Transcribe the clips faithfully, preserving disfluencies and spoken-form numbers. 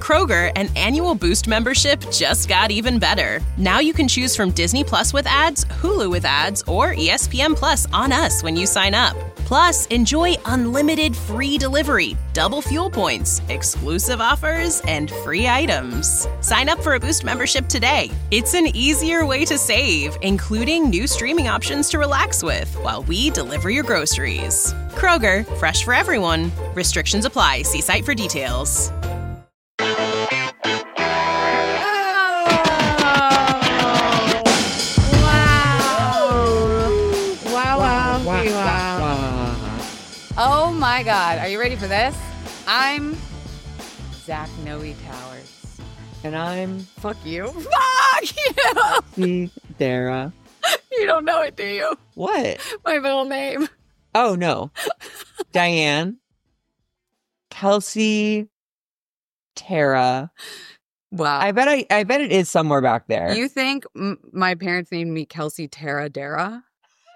Kroger, an annual Boost membership just got even better. Now you can choose from Disney Plus with ads, Hulu with ads, or E S P N Plus on us when you sign up. Plus, enjoy unlimited free delivery, double fuel points, exclusive offers, and free items. Sign up for a Boost membership today. It's an easier way to save, including new streaming options to relax with while we deliver your groceries. Kroger, fresh for everyone. Restrictions apply. See site for details. Oh my God. Are you ready for this? I'm Zach Noe Towers. And I'm Fuck you. Fuck you. see Dara. You don't know it, do you? What? My middle name. Oh, no. Diane. Kelsey. Tara. Wow. I bet I, I bet it is somewhere back there. You think m- my parents named me Kelsey Tara Dara?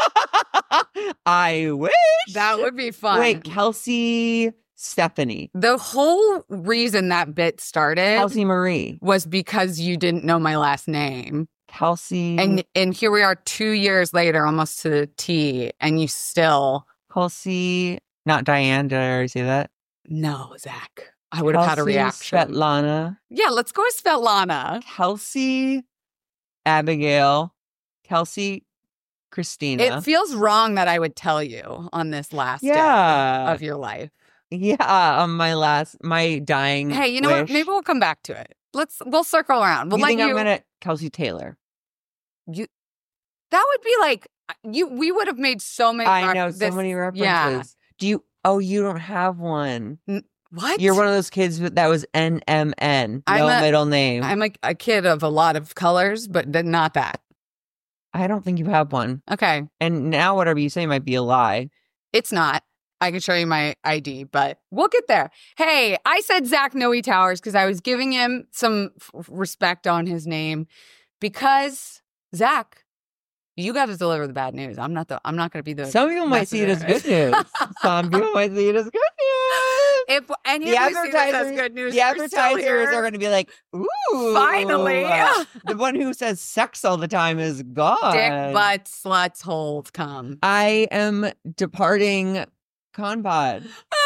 I wish. That would be fun. Wait, Kelsey Stephanie. The whole reason that bit started Kelsey Marie. was because you didn't know my last name. Kelsey. And and here we are two years later, almost to the T, and you still... Kelsey. Not Diane. Did I already say that? No, Zach. I would have had a Kelsey reaction. Svetlana. Yeah, let's go with Svetlana. Kelsey Abigail. Kelsey Christina. It feels wrong that I would tell you on this last yeah. day of your life. Yeah, on my last, my dying Hey, you know what? wish. Maybe we'll come back to it. Let's, we'll circle around. We'll you let think you, I'm gonna Kelsey Taylor? you, that would be like, you, we would have made so many. I know, ref- so this- many references. Yeah. Do you, oh, you don't have one. What? You're one of those kids with- that was N M N, I'm no a- middle name. I'm a, a kid of a lot of colors, but th- not that. I don't think you have one. Okay. And now whatever you say might be a lie. It's not. I can show you my I D, but we'll get there. Hey, I said Zach Noe Towers because I was giving him some f- respect on his name because Zach, you got to deliver the bad news. I'm not the. I'm not going to be the. Some people might see it as good messenger. news. Some people might see it as good news. If any The of you see this as advertisers, good news, the you're still advertisers here. are going to be like, ooh. Finally. The one who says sex all the time is gone. Dick, butt, sluts, holes, come. I am departing Conpod.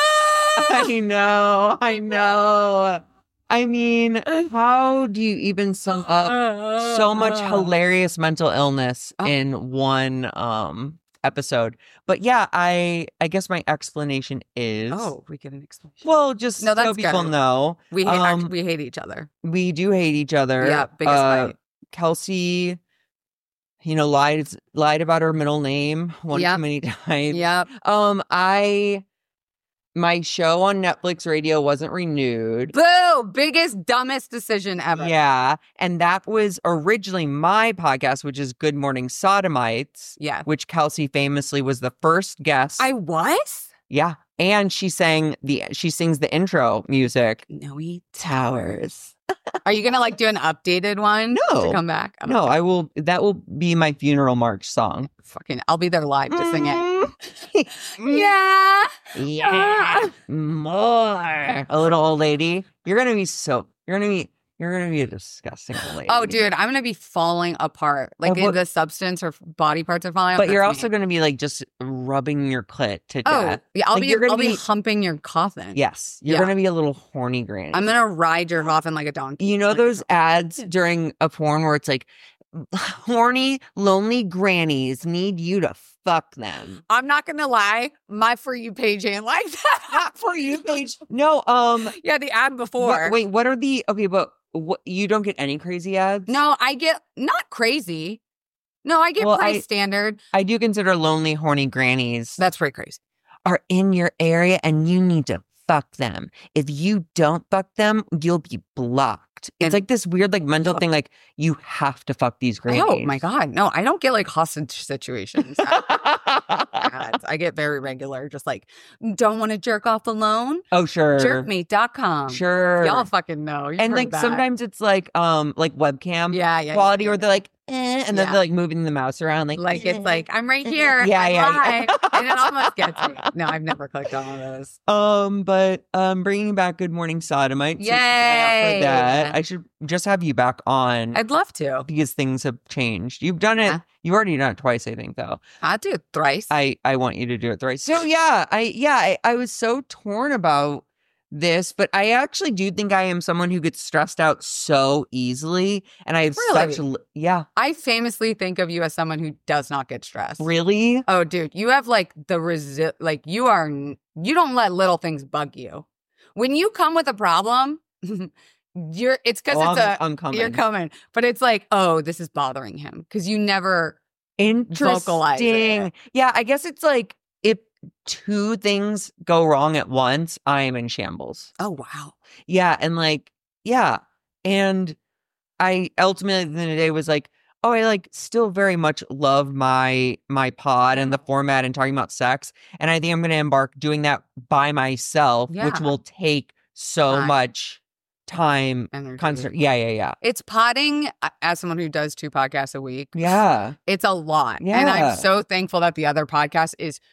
I know, I know. I mean, how do you even sum up so much hilarious mental illness Oh. in one um episode? But yeah, I I guess my explanation is Oh, we get an explanation. well, just No, so that's people good. know, We hate, um, act- we hate each other. we do hate each other. Yeah, biggest Uh, fight. Kelsey, you know, lied lied about her middle name one Yep. too many times. Yep. Um, I my show on Netflix radio wasn't renewed. Boo! Biggest, dumbest decision ever. Yeah, and that was originally my podcast, which is Good Morning Sodomites, Yeah. which Kelsey famously was the first guest. I was? yeah, and she sang the she sings the intro music. Noe Towers. Are you going to like do an updated one No. to come back? Oh, No, I will. That will be my funeral march song. Fucking, I'll be there live to sing it. Mm. Yeah. Yeah, more. A little old lady. You're gonna be so. You're gonna be. You're gonna be a disgusting old lady. Oh, dude, I'm going to be falling apart. Like Uh, what- the substance or body parts are falling But apart. you're That's also me. gonna be like just rubbing your clit to Oh, death. yeah, I'll Like, be you're gonna I'll be, be- humping your coffin. Yes, you're Yeah. gonna be a little horny granny. I'm going to ride your coffin like a donkey. You know Like- those ads during a porn where it's like, horny, lonely grannies need you to fuck them. I'm not going to lie. My For You page ain't like that. Not for you, page. No, um, Yeah, the ad before. what- wait, what are the okay? But what you don't get any crazy ads? No, I get not crazy. No, I get Well, pretty I- standard. I do consider lonely, horny grannies That's pretty crazy. are in your area and you need to fuck them. If you don't fuck them, you'll be blocked. It's And- like this weird, like mental thing. Like you have to fuck these grannies. Oh my God. No, I don't get like hostage situations. ads. I get very regular, just like, don't want to jerk off alone? Oh sure, jerkmeet dot com. sure. Y'all fucking know. You've and heard like that. sometimes it's like um like webcam yeah, yeah, quality, yeah, or they're like eh, and then Yeah. they're like moving the mouse around, like Like eh. it's like, I'm right here. Yeah, I'm yeah, live. yeah. And it almost gets me. No, I've never clicked on one of those. Um, but um, bringing back Good Morning Sodomite. So keep an eye out for Yay. that. I should just have you back on I'd love to. because things have changed. You've done it. Yeah. You've already done it twice, I think, though. I'll do it thrice. I I want you to do it thrice. So yeah, I yeah, I, I was so torn about this, but I actually do think I am someone who gets stressed out so easily, and I have Really? such l- yeah, I famously think of you as someone who does not get stressed. really. Oh, dude, you have like the resi- like you are n- you don't let little things bug you. When you come with a problem, you're it's because Oh, it's I'm- a I'm coming. you're coming, but it's like, oh, this is bothering him because you never. vocalize Interesting. it. Yeah, I guess it's like if two things go wrong at once, I am in shambles. Oh wow. Yeah, and like yeah, and I ultimately at the end of the day was like, oh, I like still very much love my my pod and the format and talking about sex, and I think I'm going to embark doing that by myself, which Yeah. will take so Time. much time. Energy. Concert. Yeah, yeah, yeah, It's potting uh, as someone who does two podcasts a week. yeah. It's a lot. And Yeah. I'm so thankful that the other podcast is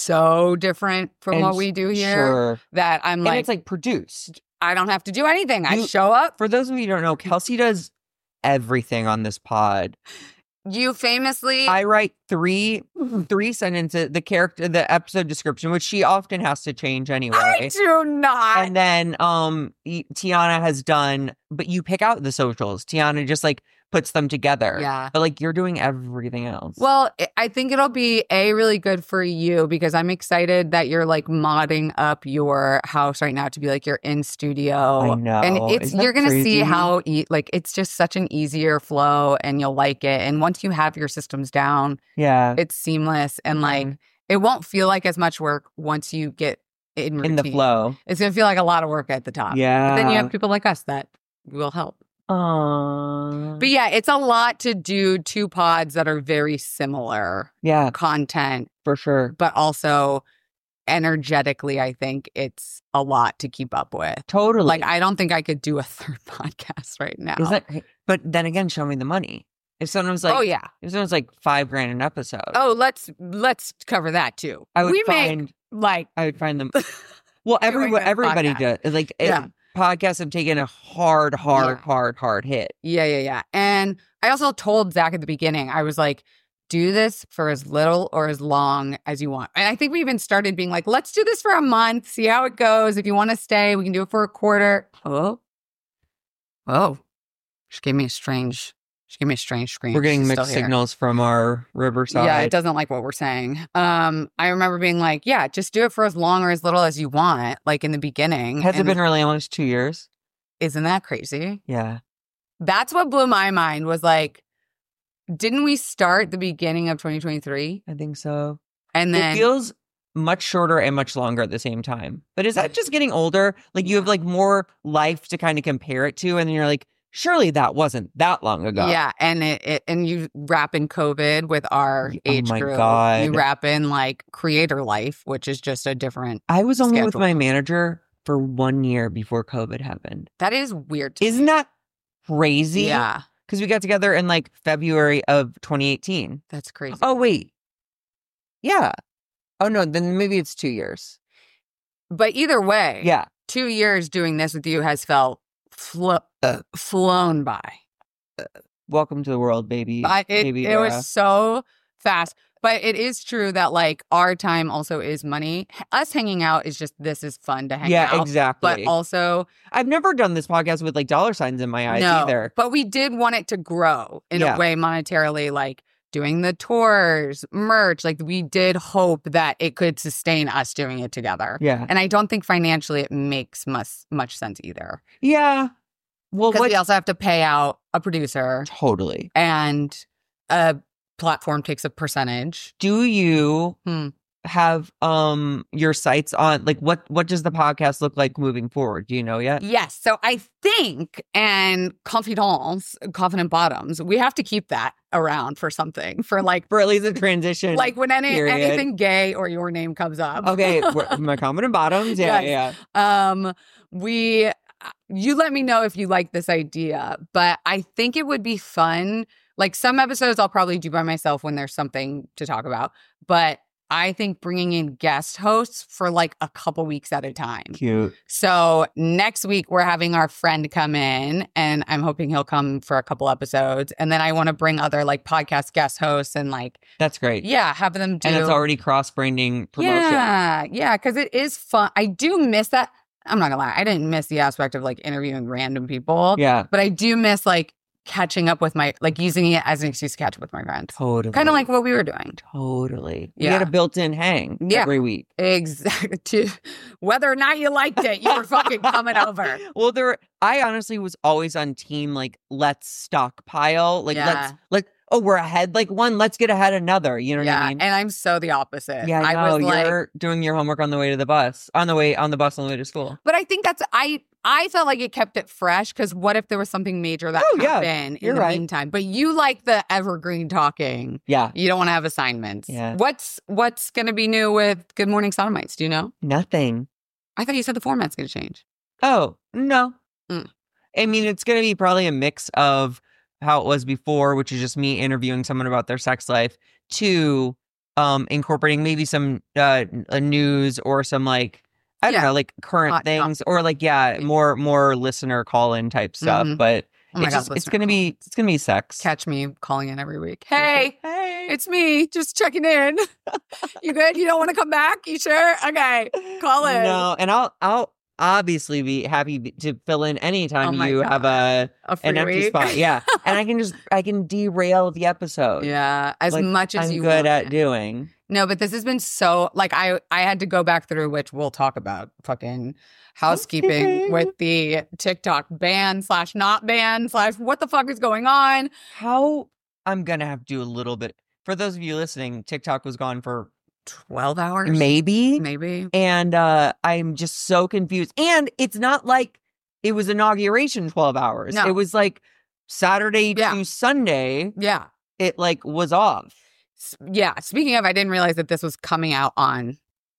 so different from And what we do here Sure. that I'm And like, it's like produced. I don't have to do anything. I You- show up. For those of you who don't know, Kelsey does everything on this pod. You famously, I write three three sentences, the character, the episode description, which she often has to change anyway. I do not. And then um y- Tiana has done, but you pick out the socials. Tiana just like puts them together. Yeah. But like you're doing everything else. Well, I- I think it'll be a really good for you because I'm excited that you're like modding up your house right now to be like your in studio. I know. And it's Isn't that you're gonna crazy? see how e- like it's just such an easier flow and you'll like it. And once you have your systems down, yeah. it's seamless and like Mhm. it won't feel like as much work once you get in In the routine. flow. It's gonna feel like a lot of work at the top. Yeah. But then you have people like us that will help. Aww. But yeah, it's a lot to do two pods that are very similar yeah, content, for sure. but also energetically, I think it's a lot to keep up with. Totally. Like, I don't think I could do a third podcast right now. Is that, but then again, show me the money. If someone was like, oh yeah. if someone's like five grand an episode, Oh, let's let's cover that too. I would we find, make like I would find them. Well, Doing every, this everybody podcast. does. Like, Yeah. it, podcasts have taken a hard, hard, Yeah. hard, hard hit. yeah, yeah, yeah. And I also told Zach at the beginning, I was like, do this for as little or as long as you want. And I think we even started being like, let's do this for a month, see how it goes. If you want to stay, we can do it for a quarter. Oh, oh, she gave me a strange, she gave me a strange screen. We're getting She's mixed still here. signals from our Riverside. Yeah, it doesn't like what we're saying. Um, I remember being like, yeah, just do it for as long or as little as you want, like in the beginning. Has it And been really almost two years? Isn't that crazy? Yeah. That's what blew my mind was like, didn't we start the beginning of twenty twenty-three? I think so. And then It feels much shorter and much longer at the same time. But is that just getting older? Like you have like more life to kind of compare it to, and then you're like, surely that wasn't that long ago. yeah, and it, it and you wrap in COVID with our Oh age my group. God. You wrap in like creator life, which is just a different. I was only with Schedule. my manager for one year before COVID happened. That is weird. to Isn't that crazy? me. Yeah, Because we got together in like February of twenty eighteen. that's crazy. Oh, wait. Yeah. Oh, no. Then maybe it's two years. But either way, Yeah. two years doing this with you has felt flo- uh, flown by. Welcome to the world, baby. I, it baby it era. was so fast. But it is true that like our time also is money. Us hanging out is just this is fun to hang Yeah, out. exactly. But also I've never done this podcast with like dollar signs in my eyes no. either. But we did want it to grow in Yeah. a way monetarily, like doing the tours, merch. Like we did hope that it could sustain us doing it together. Yeah. And I don't think financially it makes much much sense either. Yeah. Well, Because what? we also have to pay out a producer Totally. and a platform takes a percentage. Do you Hmm. have um your sights on like what what does the podcast look like moving forward? Do you know yet? Yes. So I think, and confidence, confident bottoms, we have to keep that around for something, for like, For at least a transition. like when any, period. anything gay or your name comes up. Okay, we're- my confident bottoms. Yeah, Yes. yeah. Um, we, you let me know if you like this idea, but I think it would be fun. Like some episodes I'll probably do by myself when there's something to talk about. But I think bringing in guest hosts for like a couple weeks at a time. Cute. So next week we're having our friend come in and I'm hoping he'll come for a couple episodes. And then I want to bring other like podcast guest hosts and like, That's great. yeah, have them do. And it's already cross-branding promotion. Yeah, yeah, because it is fun. I do miss that. I'm not gonna lie. I didn't miss the aspect of like interviewing random people. Yeah. But I do miss like catching up with my, like using it as an excuse to catch up with my friends. Totally. Kind of like what we were doing. Totally. Yeah. You had a built-in hang Yeah. every week. Exactly. Whether or not you liked it, you were fucking coming over. Well, there. I honestly was always on team like let's stockpile, like Yeah. let's like oh we're ahead like one, let's get ahead another. You know what Yeah, I mean? and I'm so the opposite. Yeah, I know. was like, You're doing your homework on the way to the bus, on the way on the bus on the way to school. but I think that's I. I felt like it kept it fresh because what if there was something major that Oh, yeah. happened in You're the right. meantime? But you like the evergreen talking. Yeah, You don't want to have assignments. Yeah. What's What's going to be new with Good Morning Sodomites? Do you know? nothing. I thought you said the format's going to change. Oh no. Mm. I mean, it's going to be probably a mix of how it was before, which is just me interviewing someone about their sex life, to um incorporating maybe some uh a news or some like. I don't Yeah. know, like current Hot things, or like yeah, more more listener call in type stuff. Mhm. But Oh my it's God, just, it's listener gonna be it's gonna be sex. Catch me calling in every week. Hey, hey, it's me. Just checking in. You good? You don't want to come back? You sure? Okay. Call in. No, and I'll I'll obviously be happy b- to fill in anytime Oh my you have a A free an empty week. spot. Yeah, and I can just I can derail the episode. Yeah, as Like, much as I'm you good want at it. doing. No, but this has been so like I I had to go back through, which we'll talk about fucking housekeeping Housekeeping. with the TikTok ban slash not ban slash what the fuck is going on. How I'm gonna have to do a little bit for those of you listening. TikTok was gone for Twelve hours, maybe. maybe. And uh, I'm just so confused. And it's not like it was inauguration twelve hours. No. It was like Saturday Yeah. to Sunday. Yeah, It like was off. S- yeah. Speaking of, I didn't realize that this was coming out on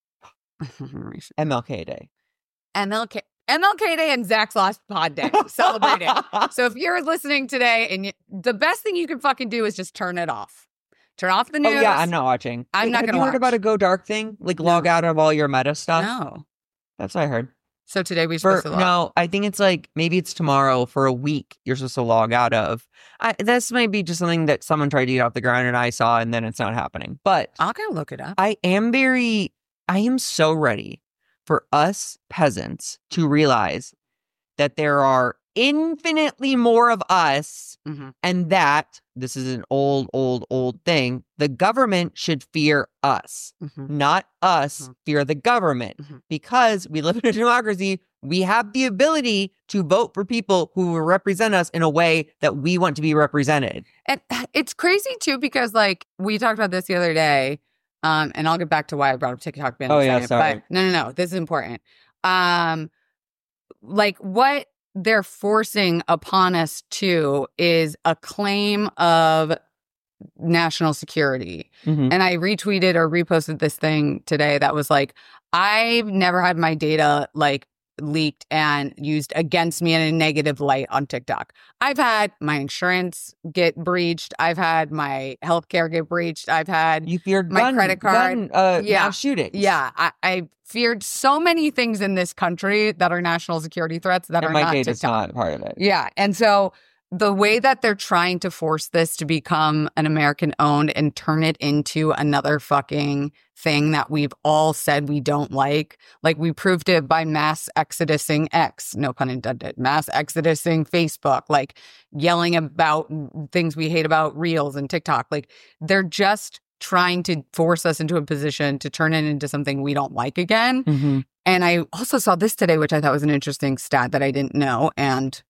M L K Day. M L K M L K Day and Zach's last pod day. Celebrating. So if you're listening today, and you, the best thing you can fucking do is just turn it off. Turn off the Oh news. yeah, I'm not watching. I'm Wait, not have gonna you heard watch. about a go dark thing? Like log out of all your meta stuff. No. That's what I heard. So today we For, supposed to log. no, I think it's like maybe it's tomorrow for a week. You're supposed to log out of. I, this might be just something that someone tried to get off the ground and I saw, and then it's not happening. But I'll go look it up. I am very, I am so ready for us peasants to realize that there are infinitely more of us, Mhm. and that this is an old, old, old thing. The government should fear us, Mhm. not us Mhm. fear the government, Mhm. because we live in a democracy. We have the ability to vote for people who will represent us in a way that we want to be represented. And it's crazy too because like we talked about this the other day, um, and I'll get back to why I brought up TikTok ban. in Oh, a yeah, second, sorry. But no, no, no. This is important. Um, like what they're forcing upon us too is a claim of national security. Mhm. And I retweeted or reposted this thing today that was like, I've never had my data like leaked and used against me in a negative light on TikTok. I've had my insurance get breached. I've had my healthcare get breached. I've had, You feared My gun, credit card. gun, uh, Yeah. mass shootings. yeah, I, I feared so many things in this country that are national security threats that and are my not data's TikTok. not part of it. Yeah. And so the way that they're trying to force this to become an American owned and turn it into another fucking thing that we've all said we don't like. Like we proved it by mass exodusing X, no pun intended, mass exodusing Facebook, like yelling about things we hate about Reels and TikTok. Like they're just trying to force us into a position to turn it into something we don't like again. Mhm. And I also saw this today, which I thought was an interesting stat that I didn't know. And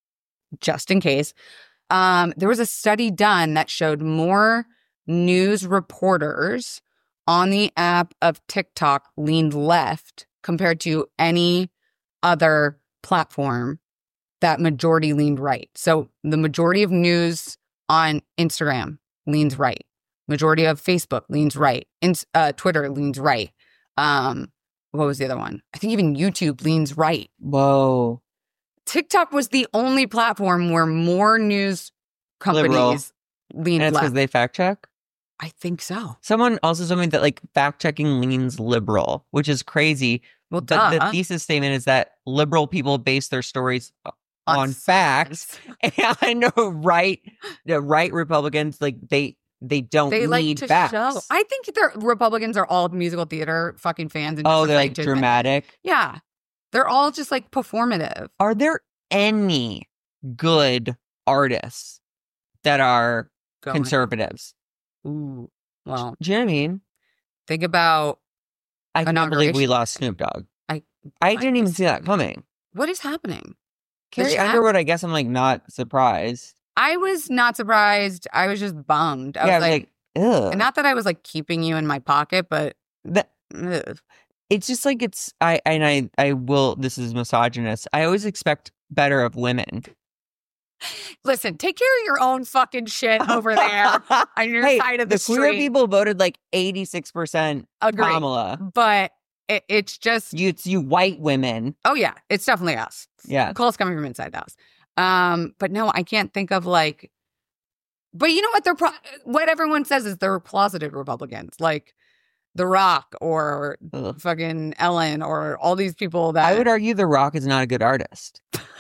just in case, um, there was a study done that showed more news reporters on the app of TikTok leaned left compared to any other platform that majority leaned right. So the majority of news on Instagram leans right. Majority of Facebook leans right. In, uh, Twitter leans right. Um, what was the other one? I think even YouTube leans right. Whoa. TikTok was the only platform where more news companies leaned And it's because left. they fact check? I think so. Someone also told me that like fact checking leans liberal, which is crazy. Well, But duh. the thesis statement is that liberal people base their stories on, On facts, and right, the right Republicans like they they don't They like need to facts. show. I think the Republicans are all musical theater fucking fans. And Oh, just they're afraid like to admit it. dramatic. Yeah. They're all just like performative. Are there any good artists that are Going. conservatives? Ooh. Well, Do you know what I mean? think about I can't believe we Inauguration. lost Snoop Dogg. I I didn't even just- see that coming. what is happening. Carrie chat- Underwood, I guess I'm like not surprised. I was not surprised. I was just bummed. I yeah, was like, ugh. and not that I was like keeping you in my pocket, but That- ugh. it's just like it's I and I I will. This is misogynist. I always expect better of women. Listen, take care of your own fucking shit over there on your Hey, side of the, the queer street. people voted like eighty-six percent Agree. Kamala. But it, it's just, You, it's you white women. oh yeah, it's definitely us. Yeah. The call's coming from inside the house. Um, but no, I can't think of like, but you know what? They're pro- what everyone says is they're closeted Republicans, like The Rock or Ugh. fucking Ellen or all these people that I would argue The Rock is not a good artist.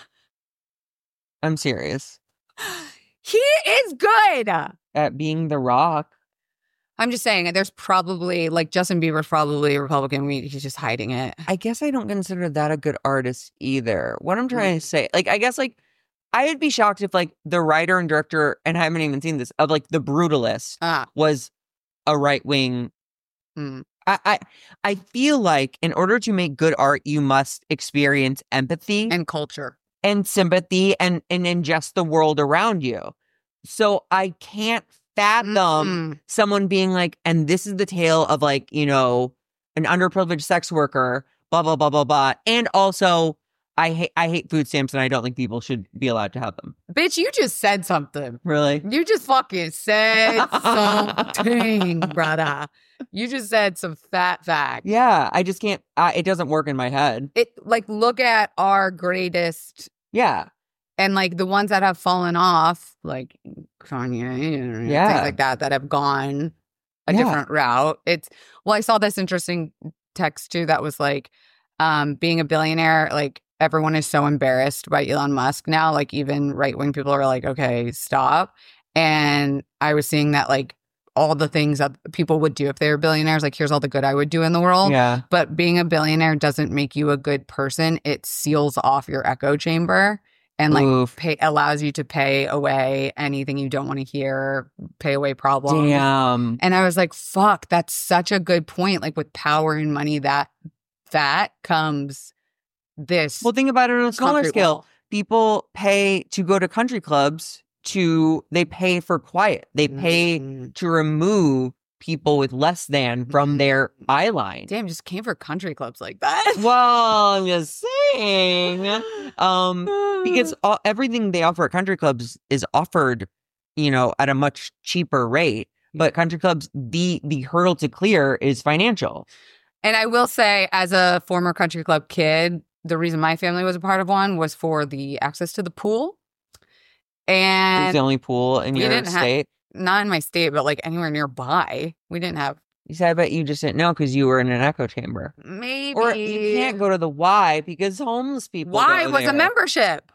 I'm serious. he is good. At being The Rock. I'm just saying, there's probably like Justin Bieber's probably a Republican. We, he's just hiding it. I guess I don't consider that a good artist either. What I'm trying Mm. to say, like, I guess, like, I would be shocked if, like, the writer and director, and I haven't even seen this, of, like, The Brutalist Ah, was a right wing. mm. I, I I feel like in order to make good art, you must experience empathy and, And culture. sympathy and, and ingest the world around you. So I can't fathom Mm-mm. someone being like, and this is the tale of like, you know, an underprivileged sex worker, blah, blah, blah, blah, blah. And also, I hate I hate food stamps and I don't think people should be allowed to have them. Bitch, you just said something. Really? You just fucking said something, brother. You just said some fat facts. Yeah, I just can't, I, it doesn't work in my head. It like look at our greatest Yeah. and like the ones that have fallen off, like Kanye and Yeah. things like that, that have gone a Yeah. different route. It's well, I saw this interesting text too that was like, um, being a billionaire, like everyone is so embarrassed by Elon Musk now. Like even right wing people are like, okay, stop. And I was seeing that like all the things that people would do if they were billionaires, like here's all the good I would do in the world. Yeah. But being a billionaire doesn't make you a good person. It seals off your echo chamber and like Oof. pay allows you to pay away anything you don't want to hear, pay away problems. Damn. And I was like, fuck, that's such a good point. Like with power and money, that that comes this Well, think about it on a smaller concrete scale. wall. People pay to go to country clubs to, they pay for quiet. They pay Mm. to remove people with less than from their eye line. Damn, just came for country clubs like that. Well, I'm just saying. Um, because all, everything they offer at country clubs is offered, you know, at a much cheaper rate. But country clubs, the the hurdle to clear is financial. And I will say, as a former country club kid, the reason my family was a part of one was for the access to the pool. It's And the only pool in we your didn't ha- state. not in my state, but like anywhere nearby. We didn't have You said, I bet you just didn't know because you were in an echo chamber. maybe. Or you can't go to the Y because homeless people. Why go was there. a membership?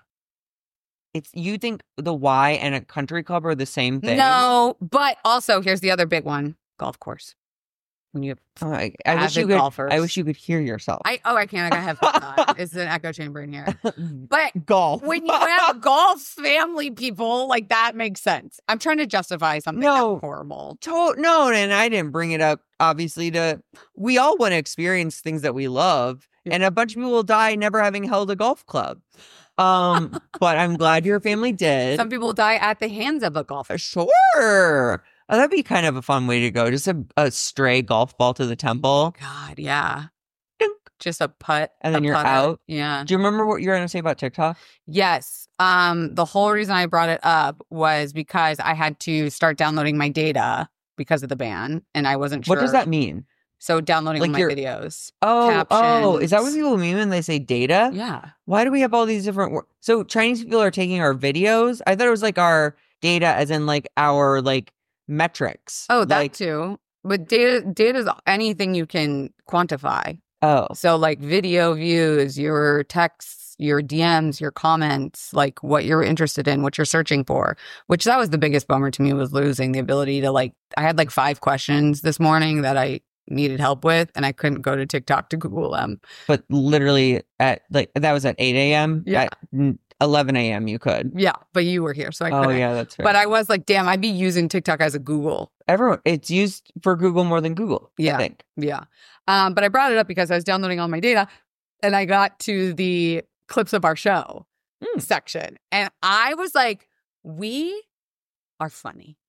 It's you think the Y and a country club are the same thing? No, but also here's the other big one: golf course. When you have, Oh, I, I wish you Avid could. golfers. I wish you could hear yourself. I oh I can't. I have uh, it's an echo chamber in here. But golf. when you have golf family people, like that makes sense. I'm trying to justify something No. that's horrible. To- no, and I didn't bring it up. Obviously, to we all want to experience things that we love, Yeah. and a bunch of people will die never having held a golf club. Um, but I'm glad your family did. Some people die at the hands of a golfer. Sure. Oh, that'd be kind of a fun way to go. Just a, a stray golf ball to the temple. God, yeah. Dink. Just a putt. And then a you're putter. out? Yeah. Do you remember what you were going to say about TikTok? Yes. Um, the whole reason I brought it up was because I had to start downloading my data because of the ban, and I wasn't sure. What does that mean? So downloading Like my your- videos. Oh, oh, is that what Captions. people mean when they say data? Yeah. Why do we have all these different words? So Chinese people are taking our videos? I thought it was like our data as in like our like metrics. Oh, that like, too. But data data is anything you can quantify. Oh. So like video views, your texts, your D Ms, your comments, like what you're interested in, what you're searching for, which that was the biggest bummer to me, was losing the ability to like, I had like five questions this morning that I needed help with and I couldn't go to TikTok to Google them. But literally at like, that was at eight a.m. Yeah. At eleven a.m. you could. Yeah. But you were here. So I Oh, couldn't. yeah, that's right. But I was like, damn, I'd be using TikTok as a Google. Everyone, it's used for Google more than Google. Yeah. I think. Yeah. Um, but I brought it up because I was downloading all my data and I got to the clips of our show Mm. section. And I was like, we are funny.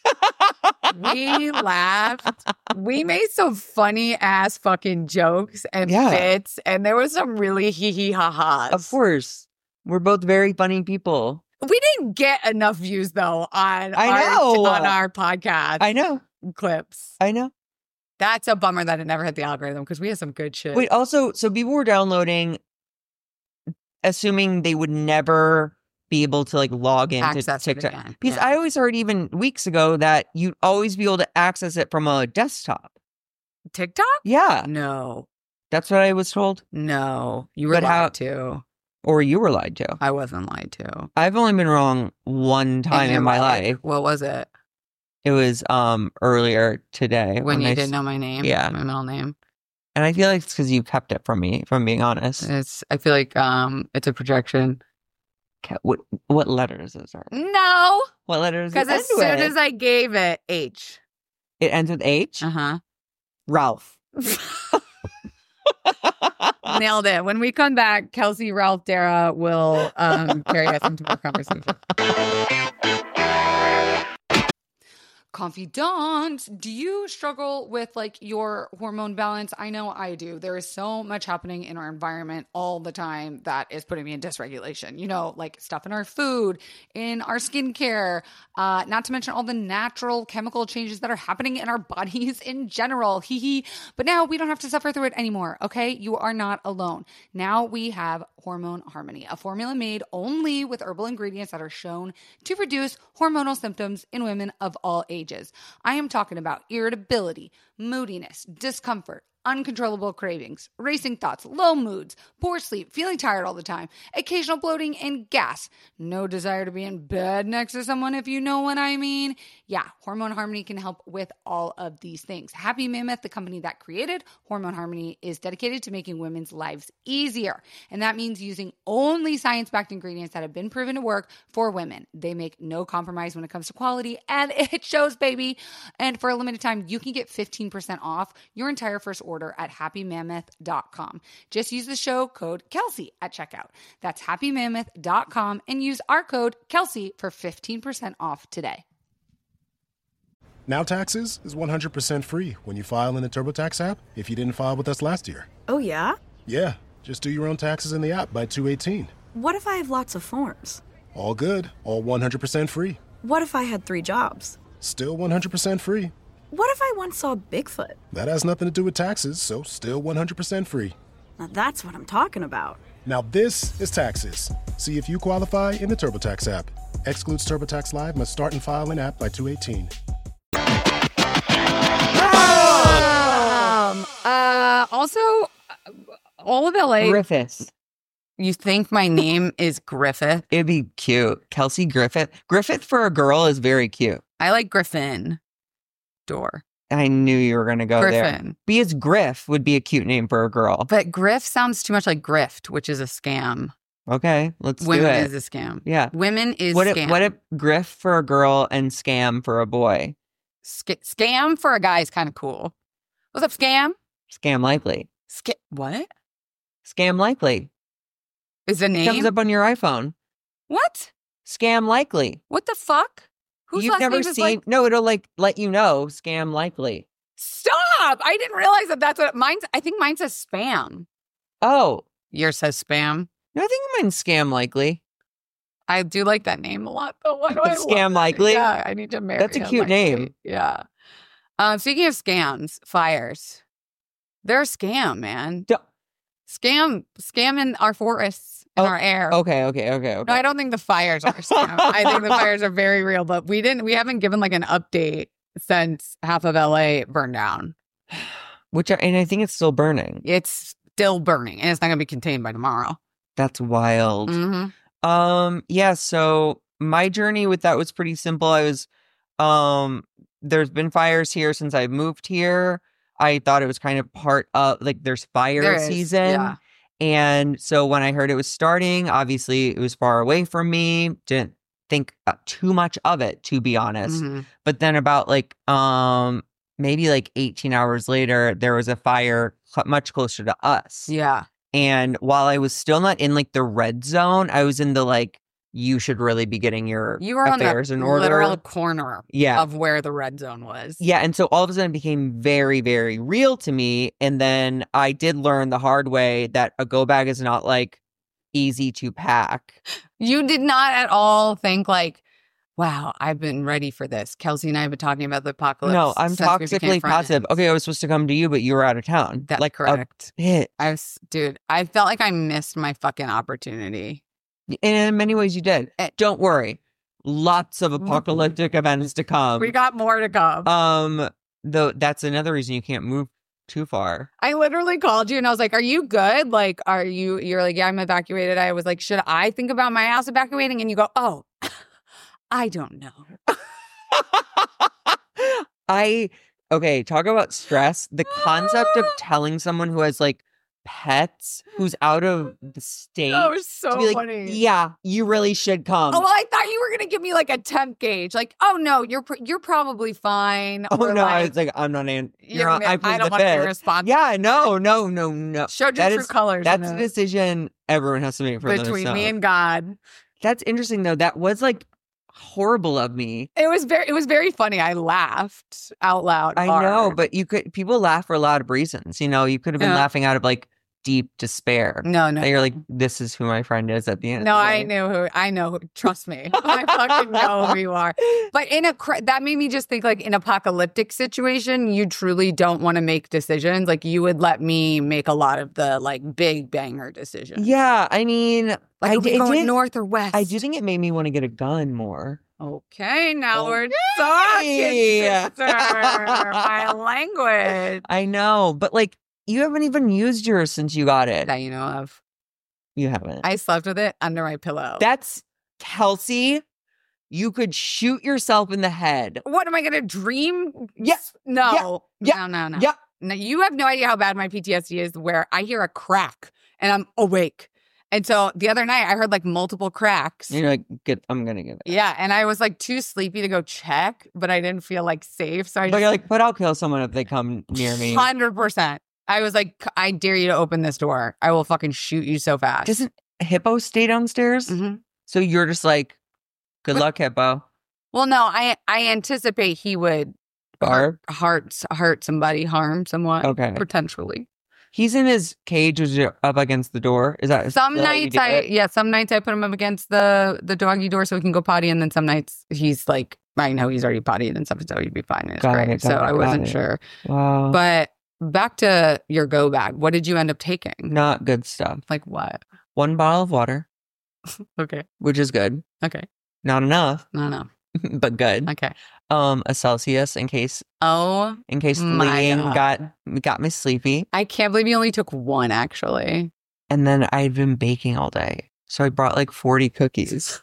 We laughed. We made some funny ass fucking jokes and Yeah. bits. And there was some really hee hee ha ha's. Of course. We're both very funny people. We didn't get enough views though on, I our, know. on our podcast I know. clips. I know. That's a bummer that it never hit the algorithm because we had some good shit. Wait, also, so people were downloading, assuming they would never be able to like log into Access it TikTok. again. Because Yeah. I always heard even weeks ago that you'd always be able to access it from a desktop. TikTok? Yeah, No, that's what I was told. no. You were But lied how- to. Or you were lied to. I wasn't lied to. I've only been wrong one time And you're in my right. life. What was it? It was um earlier today. When you I didn't s- know my name? Yeah. My middle name. And I feel like it's because you kept it from me, if I'm being honest. It's. I feel like um, it's a projection. Ke- What, what letters is it? No, What letters? because as soon as I gave it H. It ends with H? Uh huh. Ralph. Nailed it. When we come back, Kelsey, Ralph, Dara will um, carry us into more conversation. Confidant, do you struggle with like your hormone balance? I know I do. There is so much happening in our environment all the time that is putting me in dysregulation. You know, like stuff in our food, in our skincare, uh, not to mention all the natural chemical changes that are happening in our bodies in general. Hee hee. But now we don't have to suffer through it anymore. Okay. You are not alone. Now we have Hormone Harmony, a formula made only with herbal ingredients that are shown to reduce hormonal symptoms in women of all ages. I am talking about irritability, moodiness, discomfort, uncontrollable cravings, racing thoughts, low moods, poor sleep, feeling tired all the time, occasional bloating, and gas. No desire to be in bed next to someone, if you know what I mean. Yeah, Hormone Harmony can help with all of these things. Happy Mammoth, the company that created Hormone Harmony, is dedicated to making women's lives easier. And that means using only science-backed ingredients that have been proven to work for women. They make no compromise when it comes to quality, and it shows, baby. And for a limited time, you can get fifteen percent off your entire first order at happy mammoth dot com. Just use the show code Kelsey at checkout. That's happy mammoth dot com and use our code Kelsey for fifteen percent off today. Now Taxes is one hundred percent free when you file in the TurboTax app if you didn't file with us last year. Oh, yeah? Yeah, just do your own taxes in the app by two eighteen. What if I have lots of forms? All good, all one hundred percent free. What if I had three jobs? Still one hundred percent free. What if I once saw Bigfoot? That has nothing to do with taxes, so still one hundred percent free. Now that's what I'm talking about. Now this is Taxes. See if you qualify in the TurboTax app. Excludes TurboTax Live, must start and file in app by two eighteen. Um, uh, also, uh, all of L A. Griffiths. You think my name is Griffith? It'd be cute. Kelsey Griffith. Griffith for a girl is very cute. I like Griffin. Door. I knew you were going to go there. Griffin. Because Griff would be a cute name for a girl. But Griff sounds too much like grift, which is a scam. Okay, let's Women do it. is a scam. Yeah. Women is What scam. if, what if Griff for a girl and scam for a boy? Sc- scam for a guy is kind of cool. What's up, scam? Scam likely. Sca- what Scam likely. is the It name? comes up on your iPhone. What? Scam likely. What the fuck? Whose You've last never name is seen. like? No, it'll like let you know. Scam likely. Stop! I didn't realize that. That's what mine's. I think mine says spam. Oh, Yours says spam. no, I think mine's scam likely. I do like that name a lot, though. Why do I love Scam that? likely? Yeah, I need to marry. That's a him, cute like, name. Yeah. Um, speaking of scams, fires. They're a scam, man. Duh. Scam, scamming our forests in Oh, our air. Okay, okay, okay, okay. No, I don't think the fires are scam. I think the fires are very real, but we didn't. We haven't given like an update since half of L A burned down. Which I, and I think it's still burning. It's still burning, and it's not going to be contained by tomorrow. That's wild. Mm-hmm. Um, yeah, so my journey with that was pretty simple. I was, um, there's been fires here since I moved here. I thought it was kind of part of, like, there's fire There is, season. yeah. And so when I heard it was starting, obviously it was far away from me. Didn't think uh, too much of it, to be honest. Mhm. But then about like, um, maybe like eighteen hours later, there was a fire cl- much closer to us. Yeah. And while I was still not in like the red zone, I was in the like, you should really be getting your You were on affairs the in order. literal corner Yeah. of where the red zone was. Yeah. And so all of a sudden it became very, very real to me. And then I did learn the hard way that a go bag is not like easy to pack. You did not at all think like, wow, I've been ready for this. Kelsey and I have been talking about the apocalypse. No, I'm since we became toxically friends. positive. Okay, I was supposed to come to you, but you were out of town. That's like correct. A bit. I was, dude, I felt like I missed my fucking opportunity. And in many ways you did. Eh. Don't worry. Lots of apocalyptic events to come. We got more to come. Um, though that's another reason you can't move too far. I literally called you and I was like, are you good? Like, are you, you're like, yeah, I'm evacuated. I was like, should I think about my house evacuating? And you go, oh, I don't know. I okay, talk about stress. The concept of telling someone who has like pets who's out of the state That was so to be like, funny. yeah, you really should come. Oh, well, I thought you were gonna give me like a temp gauge, like, oh no, you're pr- you're probably fine. Oh, Or, no, I like, was like, I'm not in. You're you're on, I, I plead don't the want to be fifth. responsible. Yeah, no, no, no, no. Showed your That true is- colors. That's in a it. decision everyone has to make for between themselves. me and God. That's interesting though. That was like horrible of me. It was very, it was very funny. I laughed out loud. I know, hard. but you could people laugh for a lot of reasons. You know, you could have been Yeah. laughing out of like deep despair. no, no, That you're like, this is who my friend is at the end. no. of the I day. knew who. I know. Who, trust me, I fucking know who you are. But in a cra- that made me just think like in apocalyptic situation, you truly don't want to make decisions. Like you would let me make a lot of the like big banger decisions. Yeah, I mean, like I, are we d- it going did- north or west? I do think it made me want to get a gun more. Okay, now we're Okay. talking, sister. My language I know, but like, you haven't even used yours since you got it. that you know of. You haven't. I slept with it under my pillow. That's Kelsey. You could shoot yourself in the head. What am I gonna dream? Yeah, No. yeah, No, no, no. Yeah. No, you have no idea how bad my P T S D is where I hear a crack and I'm awake. And so the other night I heard like multiple cracks. You're like, get. I'm gonna get it. Yeah. And I was like too sleepy to go check, but I didn't feel like safe. So I But just you're like, but I'll kill someone if they come near me. one hundred percent. I was like, I dare you to open this door. I will fucking shoot you so fast. Doesn't Hippo stay downstairs? Mhm. So you're just like, good But- luck, Hippo. Well, no, I I anticipate he would Barb. hurt, hurt, hurt somebody, harm someone. Okay. Potentially. He's in his cage, which is up against the door. Is that Some is that how you nights do I it? yeah, some nights I put him up against the the doggy door so he can go potty, and then some nights he's like, I know he's already pottied and stuff, so he'd be fine. It's Got great. it, so got it, I got wasn't it. sure. Wow. But back to your go bag. What did you end up taking? Not good stuff. Like what? One bottle of water, Okay. which is good. Okay. Not enough, No, no. but good. Okay. Um, a Celsius in case Oh, in case My Liam God. got got me sleepy. I can't believe you only took one actually. And then I'd been baking all day, so I brought like forty cookies.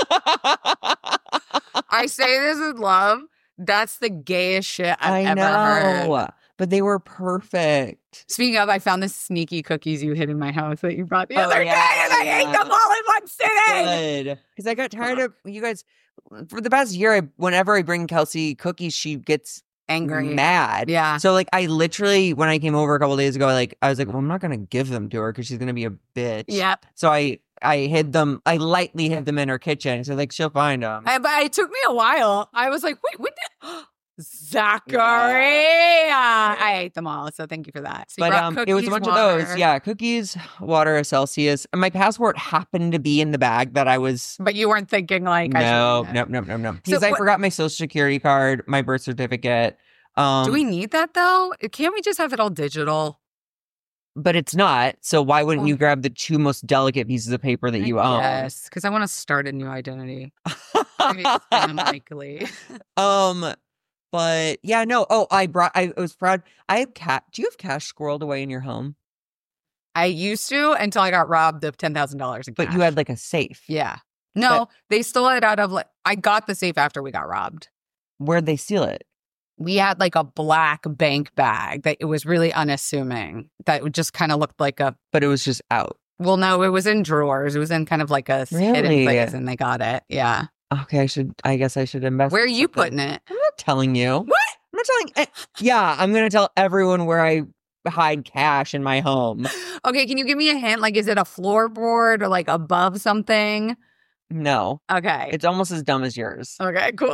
I say this with love. That's the gayest shit I I've ever heard. know, but they were perfect. Speaking of, I found the sneaky cookies you hid in my house that you brought the Oh, other yeah, day, and I yeah. ate them all in one sitting. Good, because I got tired of you guys. For the past year, I, whenever I bring Kelsey cookies, she gets Angry. mad. Yeah. So like, I literally, when I came over a couple days ago, like I was like, well, I'm not gonna give them to her because she's gonna be a bitch. Yep. So I I hid them. I lightly hid them in her kitchen. So like, she'll find them. I, but it took me a while. I was like, wait, what did Zachary? I ate them all, so thank you for that. So you But brought um, it was a cookies, bunch of those. water, Yeah, cookies, water, a Celsius. And my passport happened to be in the bag that I was. But you weren't thinking like, I No, should- no, no, no, no. Because I what- forgot my social security card, my birth certificate. Um, Do we need that though? Can't we just have it all digital? but it's not. So why wouldn't you grab the two most delicate pieces of paper that you own? Yes, because I want to start a new identity. Maybe it's unlikely. um, but yeah, no. Oh, I brought. I was proud. I have cat. Do you have cash squirreled away in your home? I used to until I got robbed of ten thousand dollars in cash. But you had like a safe. Yeah. No, But- they stole it out of like, I got the safe after we got robbed. Where'd they steal it? We had like a black bank bag that it was really unassuming. That just kind of looked like a, But it was just out. well, no, it was in drawers. It was in kind of like a Really? hidden place and they got it. Yeah. Okay, I should. I guess I should invest. Where are you putting it? I'm not telling you. What? I'm not telling. eh, Yeah, I'm gonna tell everyone where I hide cash in my home. Okay, can you give me a hint? Like, is it a floorboard or like above something? No, Okay. it's almost as dumb as yours. Okay, cool.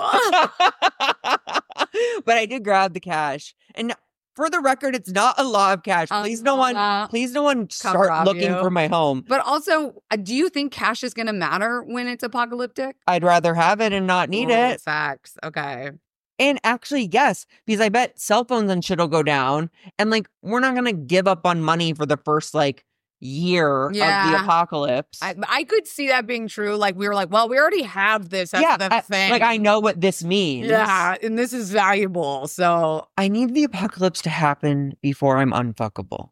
But I did grab the cash, and for the record, it's not a lot of cash. Please, no one. Uh, Please, no one rob start looking you. for my home. But also, uh, do you think cash is going to matter when it's apocalyptic? I'd rather have it and not need Oh, it. Facts. Okay. And actually, yes, because I bet cell phones and shit will go down. And like, we're not going to give up on money for the first like year of the Yeah. apocalypse. I, I could see that being true. Like, we were like, well, we already have this as yeah, the I- thing. like I know what this means. Yeah, and this is valuable. So, I need the apocalypse to happen before I'm unfuckable.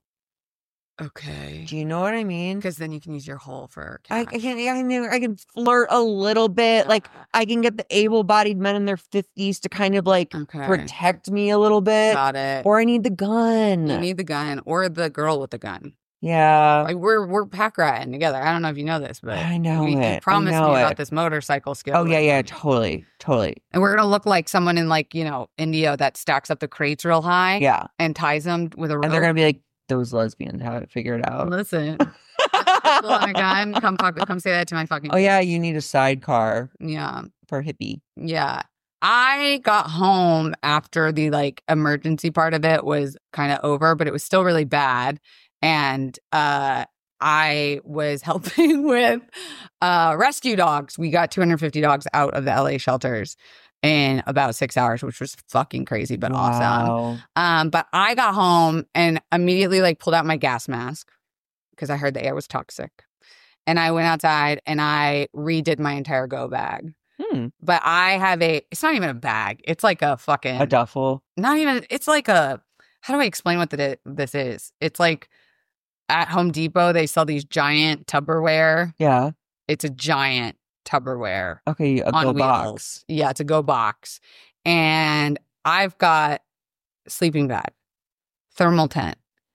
okay. Do you know what I mean? Because then you can use your hole for I, cash. I can, I can, I can flirt a little bit. Like I can get the able-bodied men in their fifties to kind of like Okay. protect me a little bit. Got it. Or I need the gun. You need the gun or the girl with the gun. yeah. Like we're we're pack ratting together. I don't know if you know this, but I know we, it. I you promised know me about it. this motorcycle skill. Oh yeah, yeah, totally, totally. And we're gonna look like someone in like you know India that stacks up the crates real high, Yeah. and ties them with a rope. And they're gonna be like, those lesbians have it figured out. Listen, pistol and a gun. Come fuck, come say that to my fucking. Oh yeah, you need a sidecar Yeah, for hippie. yeah. I got home after the like emergency part of it was kind of over, but it was still really bad. And uh, I was helping with uh, rescue dogs. We got two hundred fifty dogs out of the L A shelters in about six hours, which was fucking crazy, but awesome. Wow. Um, but I got home and immediately like pulled out my gas mask because I heard the air was toxic. And I went outside and I redid my entire go bag. Hmm. But I have a, it's not even a bag. It's like a fucking, A duffel. not even, it's like a, how do I explain what the, this is? It's like at Home Depot, they sell these giant Tupperware. Yeah. It's a giant Tupperware Okay, a on go wheels. box. Yeah, it's a go box. And I've got sleeping bag, thermal tent,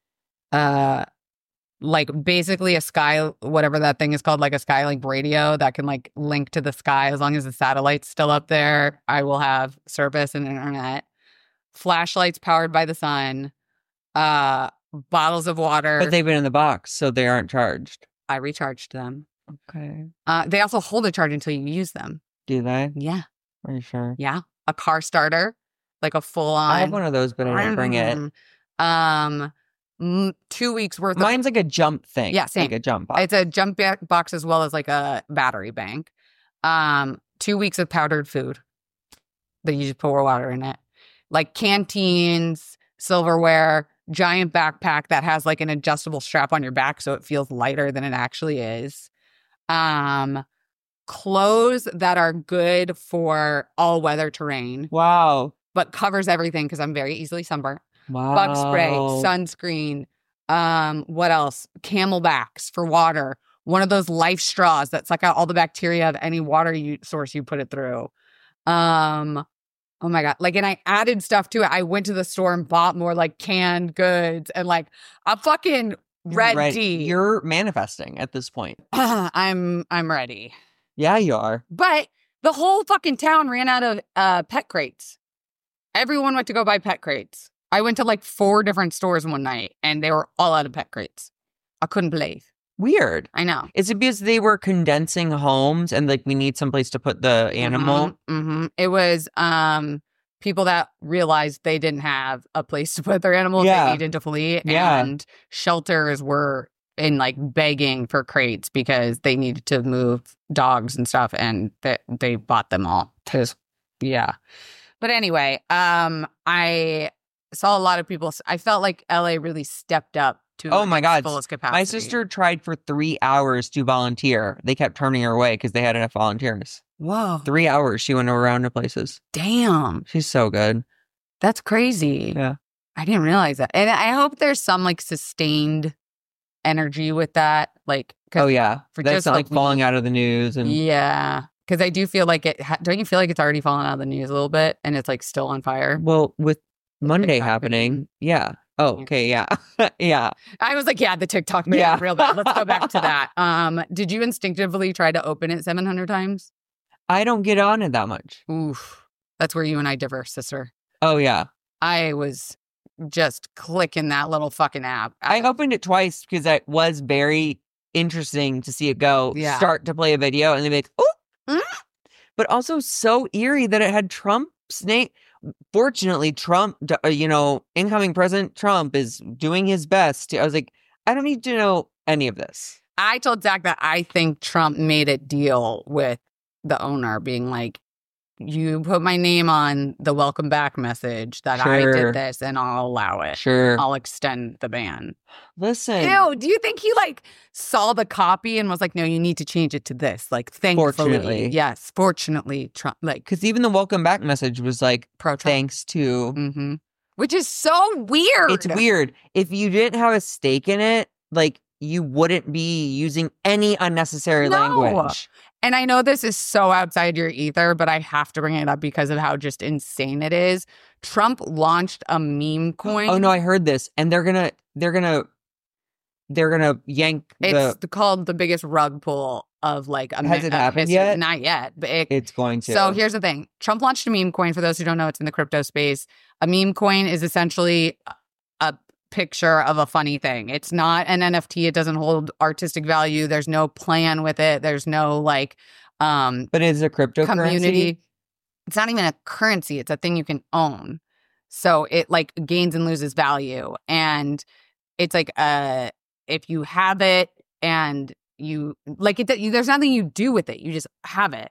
uh, like basically a sky, whatever that thing is called, like a Skylink radio that can like link to the sky as long as the satellite's still up there. I will have service and internet, flashlights powered by the sun, uh, bottles of water. But they've been in the box, so they aren't charged. I recharged them. Okay. Uh, they also hold a charge until you use them. Do they? Yeah, Are you sure? yeah. A car starter, like a full on. I have one of those, but I didn't bring it. Um, m- two weeks worth. Mine's like a jump thing. Yeah, same. Like a jump box. Of, it's a jump ba- box as well as like a battery bank. Um, two weeks of powdered food. That you just pour water in it, like canteens, silverware, giant backpack that has like an adjustable strap on your back so it feels lighter than it actually is. Um, clothes that are good for all weather terrain, Wow. but covers everything because I'm very easily sunburnt. Wow. Bug spray, sunscreen. Um, what else? Camelbacks for water. One of those life straws that suck out all the bacteria of any water you, source you put it through. Um, oh my God. Like, and I added stuff to it. I went to the store and bought more like canned goods and like I'm fucking You're ready. ready. You're manifesting at this point. I'm I'm ready. Yeah, you are. But the whole fucking town ran out of uh, pet crates. Everyone went to go buy pet crates. I went to like four different stores one night and they were all out of pet crates. I couldn't believe. Weird. I know. Is it because they were condensing homes and like we need someplace to put the animal? hmm It was um people that realized they didn't have a place to put their animals. Yeah. They needed to flee. Yeah. And shelters were in like begging for crates because they needed to move dogs and stuff. And they, they bought them all. 'Cause, yeah. But anyway, um, I saw a lot of people. I felt like L A really stepped up to Oh my its God. fullest capacity. My sister tried for three hours to volunteer. They kept turning her away because they had enough volunteers. Whoa. Three hours she went around to places. Damn. She's so good. That's crazy. Yeah. I didn't realize that. And I hope there's some like sustained energy with that. Like, 'cause Oh yeah. for That's just not a like falling week- out of the news. And Yeah. Because I do feel like it, ha- don't you feel like it's already fallen out of the news a little bit and it's like still on fire? well, with Monday TikTok happening. thing. Yeah. Oh, okay. Yeah. yeah. I was like, yeah, the TikTok ban, Yeah. real bad. Let's go back to that. Um, did you instinctively try to open it seven hundred times? I don't get on it that much. Oof. That's where you and I differ, sister. Oh yeah. I was just clicking that little fucking app. I opened it twice because it was very interesting to see it go Yeah. start to play a video and then be like, oh, Mm. but also so eerie that it had Trump's name. Fortunately, Trump, d- uh, you know, incoming President Trump is doing his best. I was like, I don't need to know any of this. I told Zach that I think Trump made a deal with the owner being like, you put my name on the welcome back message that I Sure. did this and I'll allow it. Sure. I'll extend the ban. Listen. Ew, do you think he like saw the copy and was like, no, you need to change it to this? Like, thankfully. Fortunately. Yes, fortunately, Trump, like, Because even the welcome back message was like, pro-Trump. thanks to. Mm-hmm. Which is so weird. It's weird. If you didn't have a stake in it, like, you wouldn't be using any unnecessary No. language. And I know this is so outside your ether, but I have to bring it up because of how just insane it is. Trump launched a meme coin. Oh no, I heard this, and they're gonna, they're gonna, they're gonna yank It's the. called the biggest rug pull of like a Has mi- it a happened history. yet? Not yet, but it, It's going to. So here's the thing. Trump launched a meme coin. For those who don't know, it's in the crypto space. A meme coin is essentially a picture of a funny thing. It's not an N F T. It doesn't hold artistic value. There's no plan with it. There's no like um but it's a cryptocurrency. community. It's not even a currency. It's a thing you can own. So it like gains and loses value. And it's like uh if you have it and you like it, you, there's nothing you do with it. You just have it.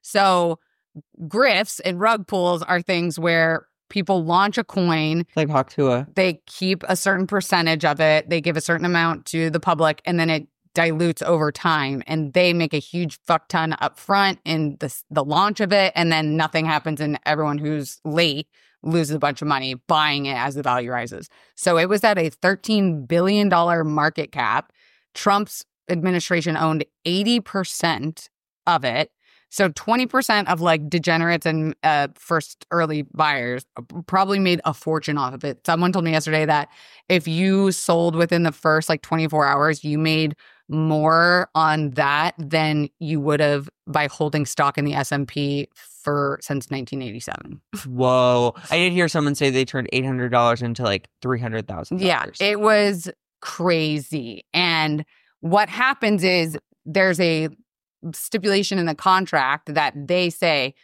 So grifts and rug pulls are things where people launch a coin, Like Haktua. they keep a certain percentage of it, they give a certain amount to the public, and then it dilutes over time, and they make a huge fuck ton up front in the, the launch of it, and then nothing happens, and everyone who's late loses a bunch of money buying it as the value rises. So it was at a thirteen billion dollars market cap. Trump's administration owned eighty percent of it. So twenty percent of like degenerates and uh, first early buyers probably made a fortune off of it. Someone told me yesterday that if you sold within the first like twenty-four hours, you made more on that than you would have by holding stock in the S and P for since nineteen eighty-seven. Whoa! I did hear someone say they turned eight hundred dollars into like three hundred thousand. Yeah, it was crazy. And what happens is there's a stipulation in the contract that they say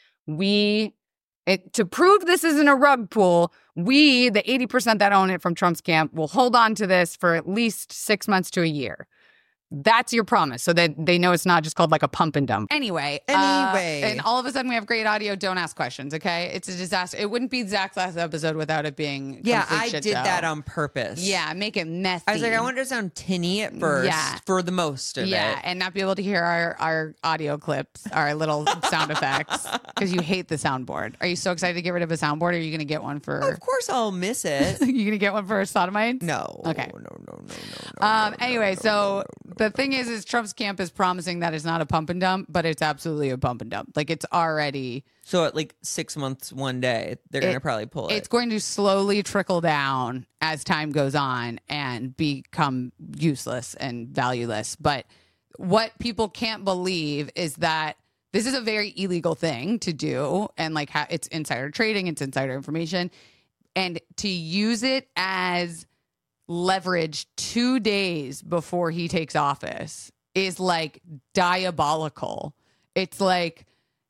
we it, to prove this isn't a rug pull, we the eighty percent that own it from Trump's camp will hold on to this for at least six months to a year. That's your promise, so that they know it's not just called like a pump and dump. Anyway, Anyway. uh, and all of a sudden we have great audio. Don't ask questions, okay? It's a disaster. It wouldn't be Zach's last episode without it being Yeah, complete I shit did show. that on purpose. Yeah, make it messy. I was like, I want it to sound tinny at first Yeah. for the most of yeah, it. and not be able to hear our, our audio clips, our little sound effects, because you hate the soundboard. Are you so excited to get rid of a soundboard? Or are you going to get one for? Of course, I'll miss it. you going to get one for sodomites? No. Okay. No. No. No. No. no Um. no, Anyway, no, so no, no, no, the thing is, is Trump's camp is promising that it's not a pump and dump, but it's absolutely a pump and dump. Like it's already. So at like six months, one day, they're gonna It- probably pull it. It's going to slowly trickle down as time goes on and become useless and valueless. But what people can't believe is that this is a very illegal thing to do. And like ha- it's insider trading, it's insider information. And to use it as leverage two days before he takes office is like diabolical. It's like,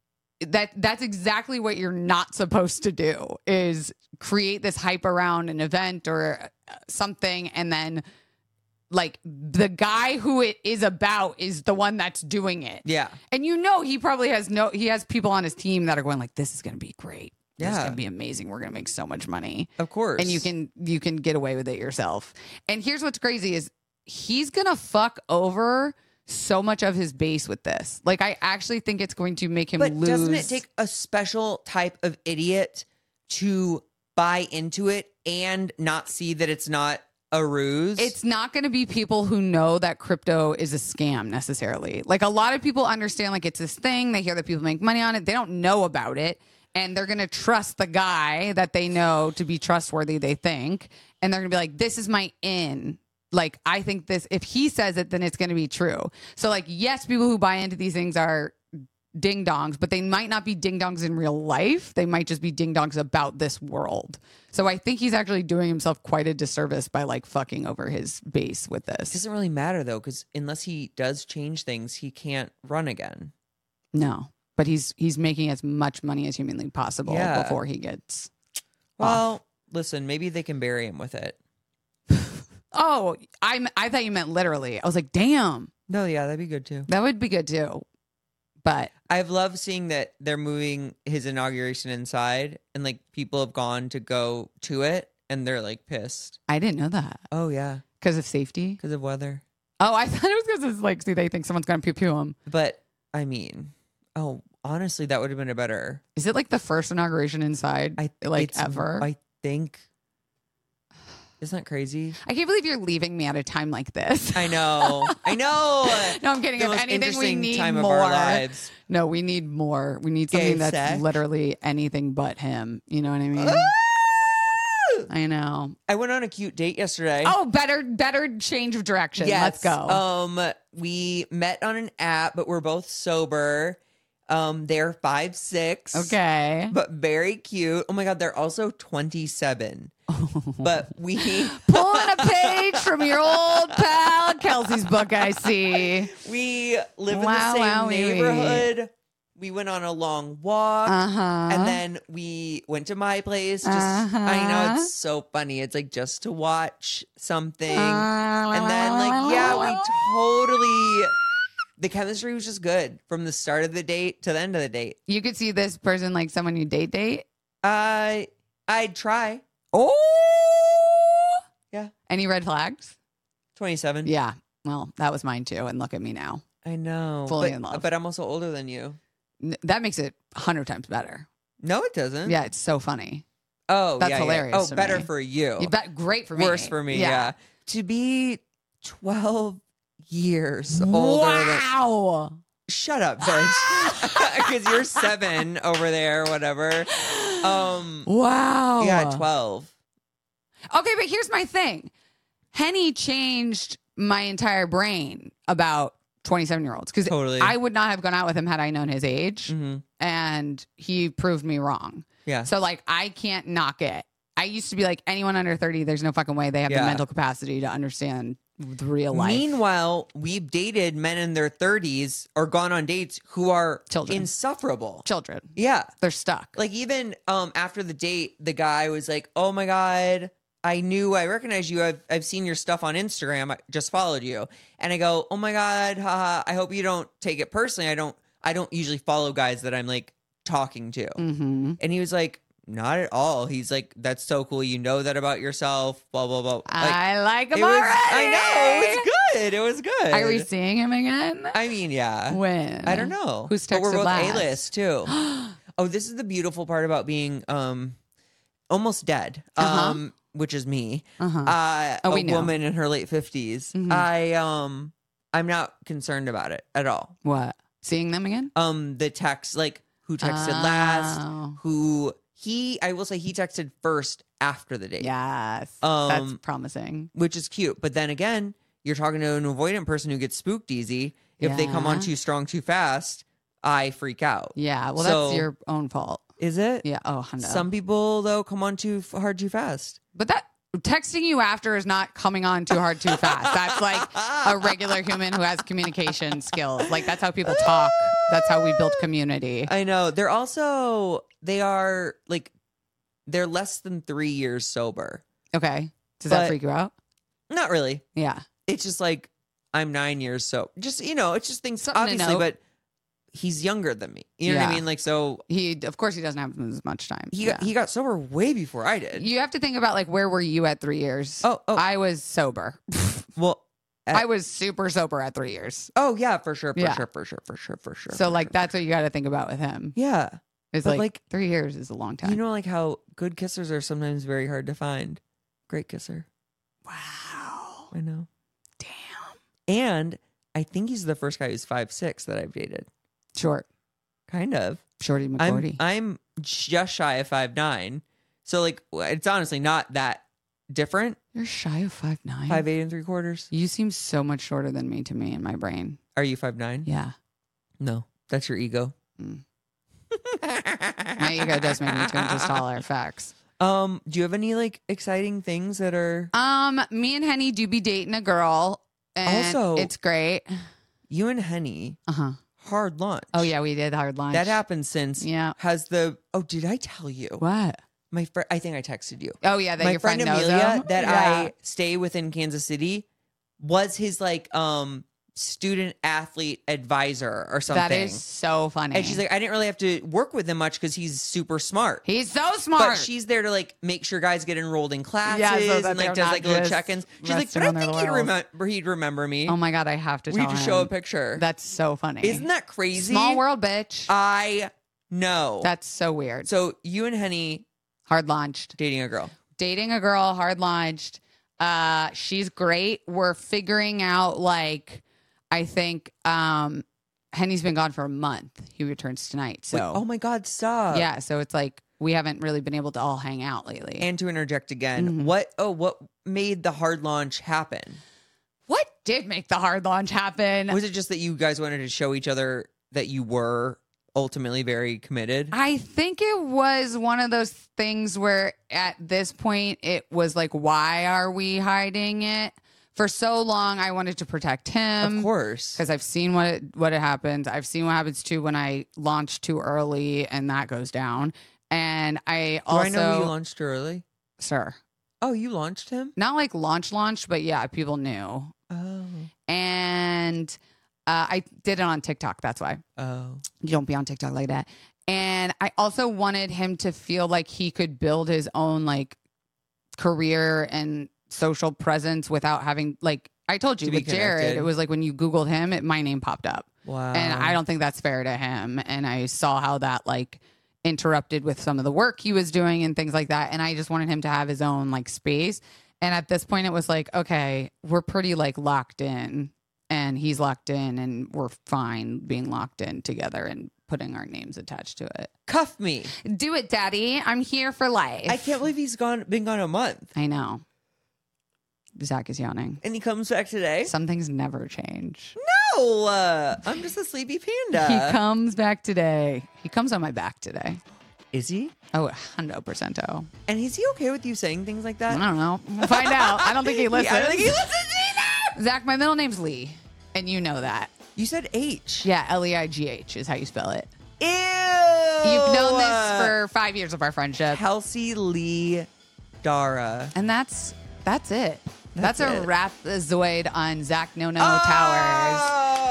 that that's exactly what you're not supposed to do is create this hype around an event or something, and then like the guy who it is about is the one that's doing it. yeah. And you know he probably has no he has people on his team that are going like, this is gonna be great. this is Yeah. gonna be amazing. We're gonna make so much money. Of course. And you can you can get away with it yourself. And here's what's crazy is he's gonna fuck over so much of his base with this. Like I actually think it's going to make him But lose. doesn't it take a special type of idiot to buy into it and not see that it's not a ruse? It's not going to be people who know that crypto is a scam necessarily. Like a lot of people understand like it's this thing. They hear that people make money on it. They don't know about it. And they're going to trust the guy that they know to be trustworthy, they think. And they're going to be like, this is my in. Like, I think this, if he says it, then it's going to be true. So like, yes, people who buy into these things are ding dongs, but they might not be ding dongs in real life. They might just be ding dongs about this world. So I think he's actually doing himself quite a disservice by like fucking over his base with It this. doesn't really matter though, because unless he does change things, he can't run again. No, but he's he's making as much money as humanly possible Yeah. before he gets. Well, off. listen, maybe they can bury him with it. Oh, I I thought you meant literally. I was like, damn, No, yeah, that'd be good too. that would be good too. But I've loved seeing that they're moving his inauguration inside, and like people have gone to go to it, and they're like pissed. I didn't know that Oh yeah, because of safety. because of weather. Oh, I thought it was because it's like, see, they think someone's going to pew pew him. But I mean, oh, honestly, that would have been a better. Is it like the first inauguration inside, I like it's- ever? I think. Isn't that crazy? I can't believe you're leaving me at a time like this. I know. I know. No, I'm kidding. The If most anything, we interesting need time more. of our lives. No, we need more. We need Gay something that's sex? literally anything but him. You know what I mean? I know. I went on a cute date yesterday. Oh, better, better change of direction. Let's Yes. go. Um, we met on an app, but we're both sober. Um, they're five six. okay. But very cute. Oh my god, they're also twenty-seven. But we Pulling a page from your old pal Kelsey's book, I see. we live in Wow, the same wow, wee, wee. neighborhood. We went on a long walk. Uh-huh. And then we went to my place. Just Uh-huh. I know it's so funny. It's like just to watch something. Uh, And then like, yeah, we totally the chemistry was just good from the start of the date to the end of the date. You could see this person like someone you date date. I I'd try. Oh. Yeah. Any red flags? twenty-seven. Yeah. Well, that was mine too. And look at me now. I know. Fully but, in love. But I'm also older than you. N- That makes it a hundred times better. No, it doesn't. Yeah, it's so funny. Oh, That's yeah, yeah. hilarious Oh, to better me. for you. You bet, great for me. Worse for me. Yeah. To be twelve years older than. Wow. Shut up, bitch. Because you're seven over there, whatever. Um. Wow. Yeah, twelve. Okay, but here's my thing. Henny changed my entire brain about twenty-seven year olds because Totally. I would not have gone out with him had I known his age, hmm and he proved me wrong. Yeah. So like I can't knock it. I used to be like anyone under thirty, there's no fucking way they have Yeah. the mental capacity to understand the real life. Meanwhile, we've dated men in their thirties or gone on dates who are Children. insufferable. Children, Yeah. they're stuck. Like even um after the date, the guy was like, "Oh my god, I knew I recognized you. I've I've seen your stuff on Instagram. I just followed you." And I go, "Oh my god, haha, I hope you don't take it personally. I don't I don't usually follow guys that I'm like talking to." Mm-hmm. And he was like, "Not at all." He's like, "That's so cool. You know that about yourself." Blah blah blah. Like, I like him it was, already. I know it was good. It was good. Are we seeing him again? I mean, yeah. When? I don't know. Who's But we're texted both last? A-list too. Oh, this is the beautiful part about being um almost dead. Uh-huh. Um, which is me. Uh-huh. Uh, Oh, a we know. woman in her late fifties. Mhm. I um I'm not concerned about it at all. What? Seeing them again? Um, the text like who texted last, Oh. who he I will say he texted first after the date. Yes. Um, That's promising. Which is cute. But then again, you're talking to an avoidant person who gets spooked easy. If they come on Yeah. too strong too fast, I freak out. Yeah. Well, So- that's your own fault. Is it? Yeah. Oh, no. Some people though come on too f- hard too fast. But that texting you after is not coming on too hard too fast. That's like a regular human who has communication skills. Like that's how people talk. That's how we build community. I know. They're also they are like they're less than three years sober. Okay. Does But- that freak you out? Not really. Yeah. It's just like I'm nine years so just you know, it's just things Something to obviously, note. but he's younger than me. You know what I Yeah. mean? Like, so He, of course, he doesn't have as much time. he Yeah. got, he got sober way before I did. You have to think about like where were you at three years? Oh, oh. I was sober. Well, at- I was super sober at three years. oh yeah, for sure, for Yeah. sure, for sure, for sure, for sure. So for like sure. that's what you got to think about with him. yeah. It's But, like, like, three years is a long time. You know, like how good kissers are sometimes very hard to find. Great kisser. wow. I know. Damn. And I think he's the first guy who's five six that I've dated. Short. Kind of. Shorty I'm McCordy. I'm just shy of five nine. So like it's honestly not that different. You're shy of five nine. Five eight and three quarters. You seem so much shorter than me to me in my brain. Are you five nine? Yeah. No, that's your ego. Mm. My ego does make me two inches taller. Facts. Um, do you have any like exciting things that are Um, me and Henny do be dating a girl. And Also- it's great. you and Henny Uh huh. hard launch? Oh yeah, we did hard lunch. that happened since. Yeah. Has the oh? Did I tell you? What? My friend, I think I texted you. Oh yeah, that My your friend, friend, knows Amelia him? that Yeah. I stay within Kansas City was his like um student athlete advisor or something. That is so funny. And she's like, I didn't really have to work with him much because he's super smart. he's so smart. But she's there to like make sure guys get enrolled in classes Yeah, so that and they're like does not like little just check-ins. She's like, resting but I on their think he'd laurels." remember he'd remember me. Oh my god, I have to we tell just him. show a picture. That's so funny. Isn't that crazy? Small world, bitch? I know. That's so weird. So you and Henny Hard launched. dating a girl. Dating a girl, hard launched. Uh, she's great. We're figuring out like I think um Henny's been gone for a month. He returns tonight. So Wait, oh my God, stop. yeah, so it's like we haven't really been able to all hang out lately. And to interject again, Mhm. what oh what made the hard launch happen? what did make the hard launch happen? Was it just that you guys wanted to show each other that you were ultimately very committed? I think it was one of those things where at this point it was like, why are we hiding it? For so long, I wanted to protect him. Of course. Because I've seen what it, what it happens. I've seen what happens too when I launch too early and that goes down. And I Do also, I know you launched early? sir, Oh, you launched him? not like launch launch, but yeah, people knew. Oh. And uh, I did it on TikTok. That's why. Oh. You don't be on TikTok like that. And I also wanted him to feel like he could build his own like career and social presence without having like I told you To be with Jared, connected. it was like when you Googled him, it, my name popped up. Wow. And I don't think that's fair to him. And I saw how that like interrupted with some of the work he was doing and things like that. And I just wanted him to have his own like space. And at this point it was like, okay, we're pretty like locked in and he's locked in and we're fine being locked in together and putting our names attached to it. Cuff me. Do it, daddy. I'm here for life. I can't believe he's gone been gone a month. I know. Zach is yawning. And he comes back today. Some things never change. No, uh, I'm just a sleepy panda. He comes back today. He comes on my back today. Is he? Oh, one hundred percent. Oh. And is he okay with you saying things like I that? don't know. We'll find out. I don't think he listens. Yeah, I don't think he listens either. Zach, my middle name's Lee, and you know that. You said H. Yeah, L E I G H is how you spell it. Ew. You've known this for five years of our friendship. Kelsey Lee Dara. And that's that's it. That's, That's a it. rap-zoid on Zach No No Towers.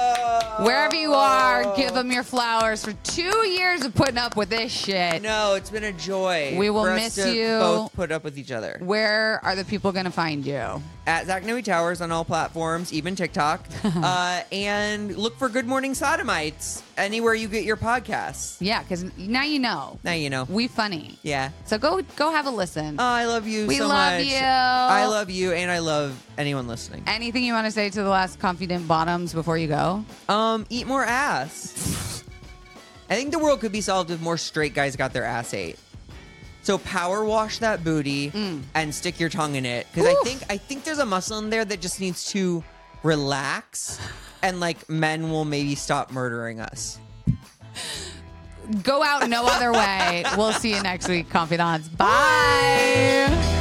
Oh! Wherever you are, give them your flowers for two years of putting up with this shit. No, it's been a joy. We will for us miss to you. Both put up with each other. Where are the people going to find you? At Zach Noe Towers on all platforms, even TikTok. uh, and look for Good Morning Sodomites anywhere you get your podcasts. Yeah, because now you know. Now you know. We funny. Yeah. So go go have a listen. Oh, I love you We so love much. you. I love you, and I love anyone listening. Anything you want to say to the last confident bottoms before you go? Um, eat more ass. I think the world could be solved if more straight guys got their ass ate. So power wash that booty and stick your tongue in it, because I Oof. think I think there's a muscle in there that just needs to relax, and like men will maybe stop murdering us. Go out no other way. We'll see you next week, confidants. Bye.